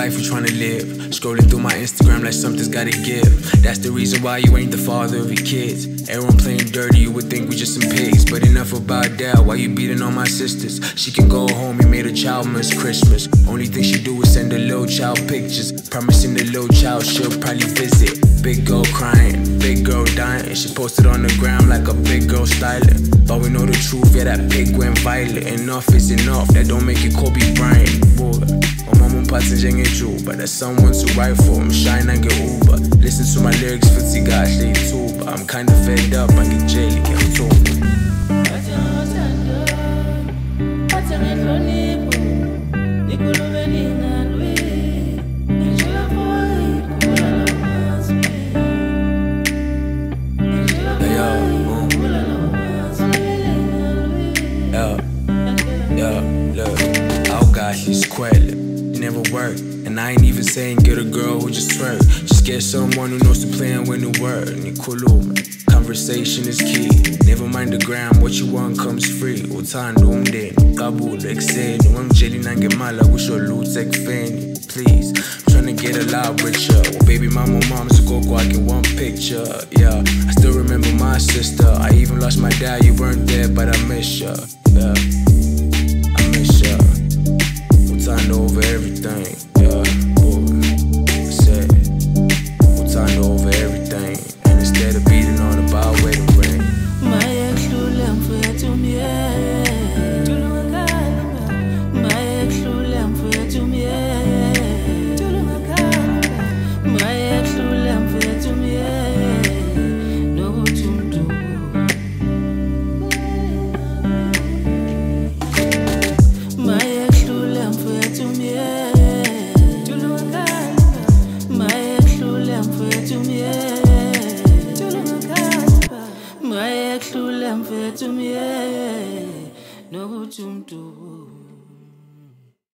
life you tryna live. Scrolling through my Instagram like something's gotta give. That's the reason why you ain't the father of your kids. Everyone playing dirty, you would think we just some pigs. But enough about that, why you beating on my sisters? She can go home, you made a child miss Christmas. Only thing she do is send the little child pictures, promising the little child she'll probably visit. Big girl crying, big girl dying. She posted on the gram like a big girl styling. But we know the truth, yeah, that pig went violent. Enough is enough, that don't make it Kobe Bryant. Boy, mama mphathe njengejuba, that's someone to write for, mshine nge-Uber. Listen to my lyrics futhi kahle ithuba. I'm kinda fed up, angijeli ngiyamthumba. Look, oh God, she's quiet. It never worked. And I ain't even saying get a girl who just twerk. Just get someone who knows to play and win the word. Nikhuluma. Conversation is key. Never mind the gram, what you want comes free. Uthando umndeni, qabula ekuseni. Ungangitsheli nangemali kusho lutho ekufeni. Please, I'm tryna get a lot richer. Well, baby mama, mom's go quick in one picture. Yeah, I still remember my sister. I even lost my dad, you weren't there, but I miss ya. Yeah, I miss ya. Uthando over everything. Yeah, boy, I said uthando over everything. And instead of beating on the bar, wedding ring. No,